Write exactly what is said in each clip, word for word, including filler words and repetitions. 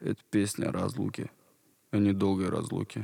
Это песня о разлуке, о недолгой разлуке.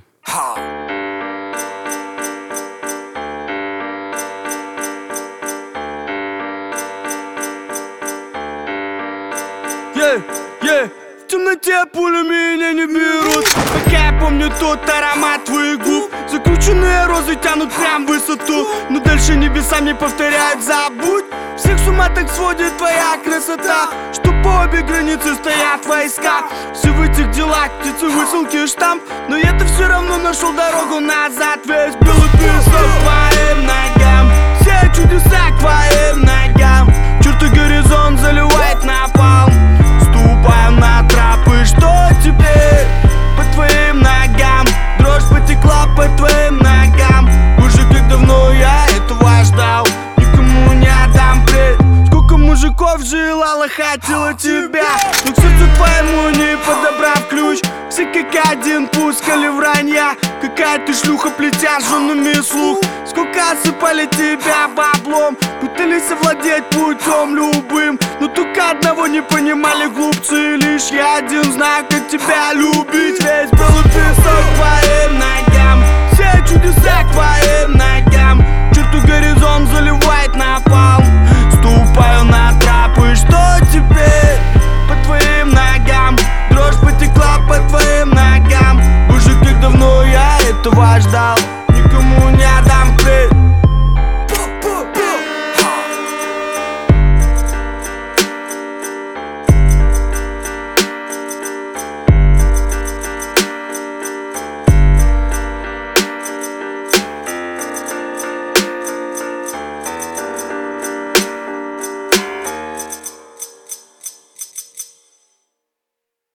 Yeah, yeah. В темноте пули меня не берут, пока я помню тот аромат твоих губ. Закрученные розы тянут прям в высоту, но дальше небеса мне повторяют: забудь. Всех с ума так сводит твоя красота, что по обе границы стоят войска. Все в этих делах, птицы, высылки, штамп, но я-то все равно нашел дорогу назад. Весь белый песок к твоим ногам, все чудеса к твоим ногам. Черты горизонт заливает напалм. Ступаем на тропы, что теперь? По твоим ногам дрожь потекла по твоим ногам. Боже, как давно я этого ждал, никому не отдам плеть. Сколько мужиков желало, хотела тебя, но к сердцу твоему не подобрав ключ. Все как один пускали вранья, какая ты шлюха, плетя женами слух. Сколько осыпали тебя баблом, пытались овладеть путем любым, но только одного не понимали глупцы. Лишь я один знаю, как тебя любить. Весь белый песок к твоим ногам, все чудеса к твоим ногам. Черту горизонт заливает напалм.